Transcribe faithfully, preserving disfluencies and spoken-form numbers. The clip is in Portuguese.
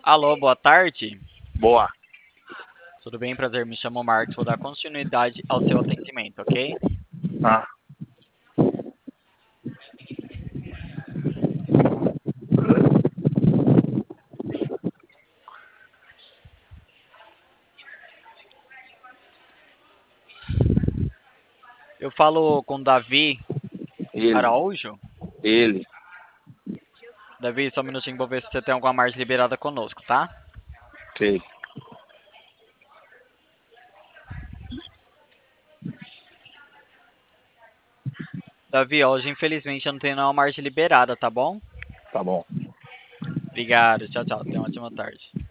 Alô, boa tarde. Boa. Tudo bem? Prazer, me chamo Marcos. Vou dar continuidade ao seu atendimento, ok? Ah, Eu falo com Davi ele, Araújo. ele. Davi, só um minutinho, vou ver se você tem alguma margem liberada conosco, tá? Sei. Davi, hoje infelizmente eu não tenho nenhuma margem liberada, tá bom? Tá bom. Obrigado, tchau, tchau. Tenha uma ótima tarde.